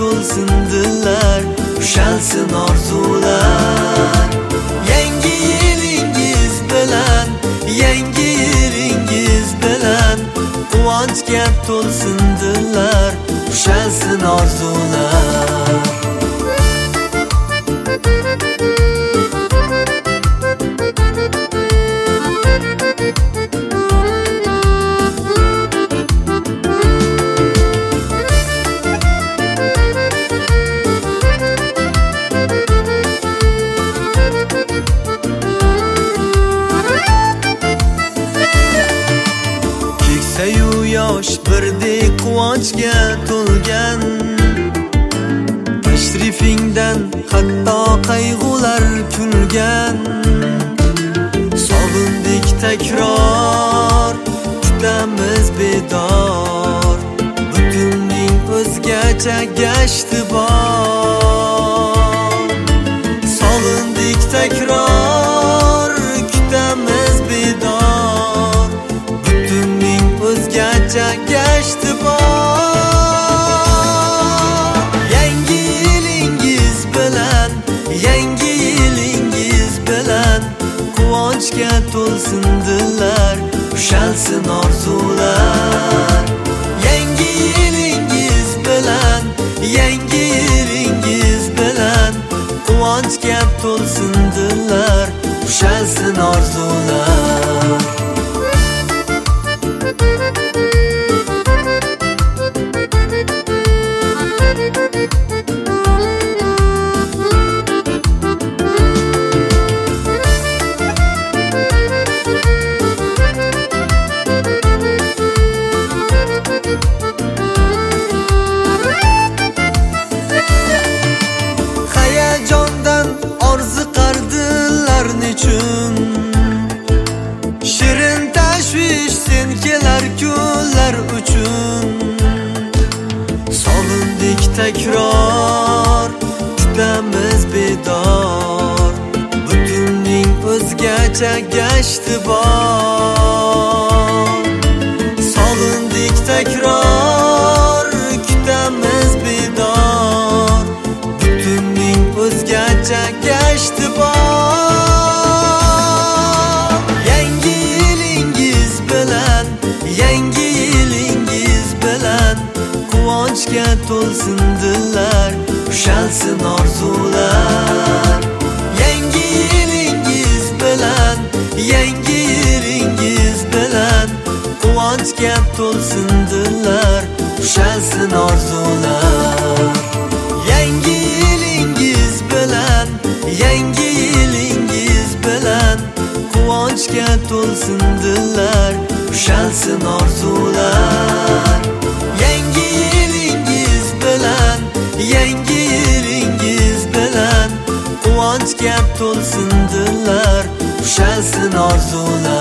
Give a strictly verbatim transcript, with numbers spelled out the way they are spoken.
to'lsindilar, ushalsin orzular. Yangi yilingiz bilan, yangi yilingiz bilan quvonchga to'lsindilar, ushalsin orzular. Keksayu yosh birdek quvonchga to'lgan, tashrifingdan hatto qayg'ular kulgan. Sog'indik takror, kutamiz bedor, butunning o'zgacha gashti bor. Sog'indik takror, kutamiz bedor, butunning o'zgacha gashti bor. Yangi yilingiz bilan, yangi yilingiz bilan quvonchga to'lsindilar, ushalsin orzular. Yangi yilingiz bilan, yangi yilingiz bilan quvonchga to'lsindilar, ushalsin orzular. Hayajondan orziqardilar nechun, shirin tashvish sen kelar kunlar uchun. Sog'indik takror, kutamiz bedor, butunning o'zgacha gashti bor. Sog'indik takror, kutamiz bedor, butunning o'zgacha gashti bor. Yangi yilingiz bilan, yangi yilingiz bilan quvonchga to'lsindilar, ushalsin orzular. Yangi yilingiz bilan, yangi yilingiz bilan quvonchga to'lsindilar, ushalsin orzular. Yangi yilingiz bilan, yangi yilingiz bilan quvonchga to'lsindilar, ushalsin orzular. Yangi yilingiz bilan, yangi yilingiz bilan quvonchga to'lsindilar, ushalsin orzular.